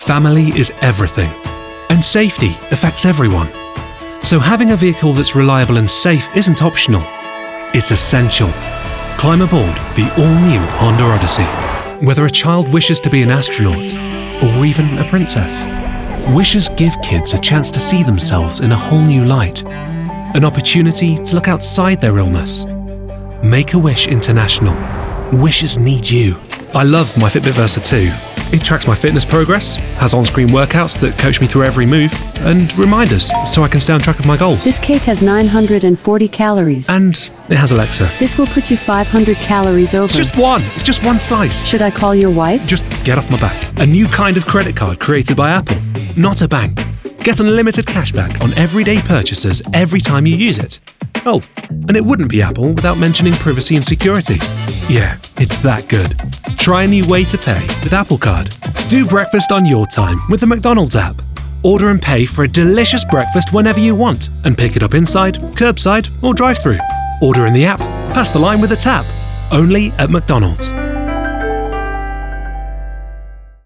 Family is everything, and safety affects everyone. So having a vehicle that's reliable and safe isn't optional, it's essential. Climb aboard the all-new Honda Odyssey. Whether a child wishes to be an astronaut or even a princess, wishes give kids a chance to see themselves in a whole new light, an opportunity to look outside their illness. Make-A-Wish International. Wishes need you. I love my Fitbit Versa 2. It tracks my fitness progress, has on-screen workouts that coach me through every move, and reminders so I can stay on track of my goals. This cake has 940 calories. And it has Alexa. This will put you 500 calories over. It's just one. It's just one slice. Should I call your wife? Just get off my back. A new kind of credit card created by Apple, not a bank. Get unlimited cashback on everyday purchases every time you use it. Oh, and it wouldn't be Apple without mentioning privacy and security. Yeah, it's that good. Try a new way to pay with Apple Card. Do breakfast on your time with the McDonald's app. Order and pay for a delicious breakfast whenever you want and pick it up inside, curbside or drive-through. Order in the app, pass the line with a tap. Only at McDonald's.